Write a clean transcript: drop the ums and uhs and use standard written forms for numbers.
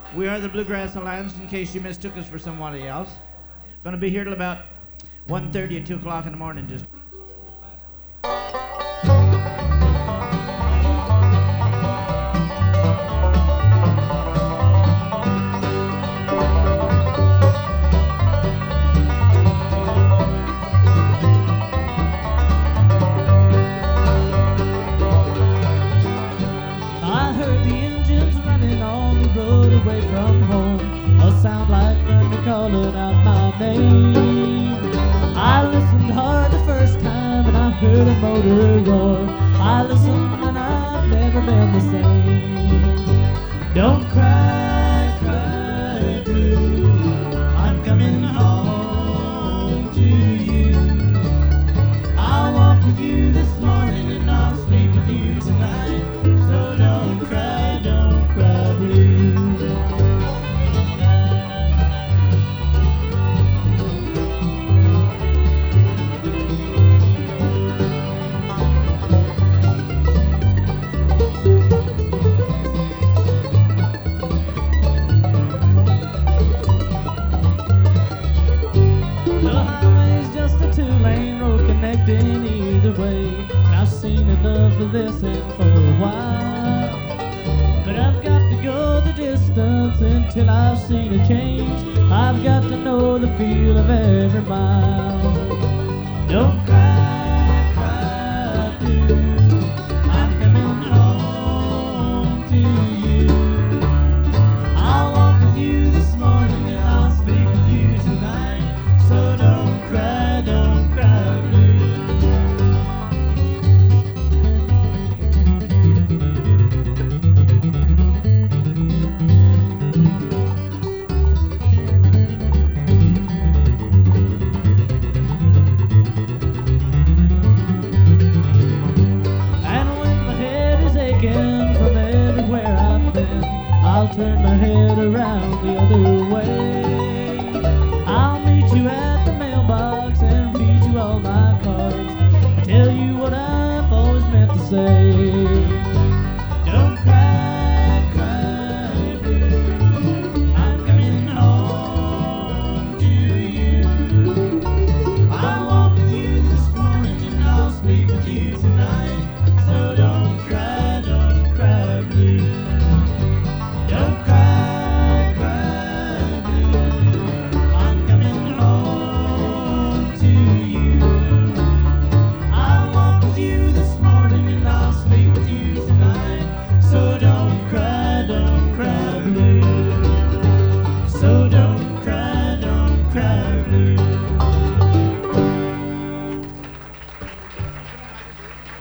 We are the Bluegrass Alliance, in case you mistook us for somebody else. Gonna be here till about 1:30 at 2 o'clock in the morning. Just. I heard the engines running on the road away from home, a sound like thunder calling out my name. I listened hard the first time and I heard a motor roar. I listened and I've never been the same. Don't cry, cry blue, I'm coming home to you. I'll walk with you this morning and I'll sleep with you tonight. So don't cry blue. The highway's just a two-lane road connecting either way. And I've seen enough of this and for a while. But I've got to go the distance until I've seen a change. I've got to know the feel of every mile. Don't cry, cry blue, I'm coming home to you. I'll walk with you this morning and I'll sleep with you tonight. So don't cry blue. And when my head is aching from everywhere I've been, I'll turn my head around the other way. I'll meet you at the mailbox and read you all my cards. I tell you what I've always meant to say. Don't cry, cry blue, I'm coming home to you. I'll walk with you this morning and I'll sleep with you tonight. So don't cry blue. Don't cry, cry blue, I'm coming home to you. I'll walk with you this morning and I'll sleep with you tonight. So don't cry blue. So don't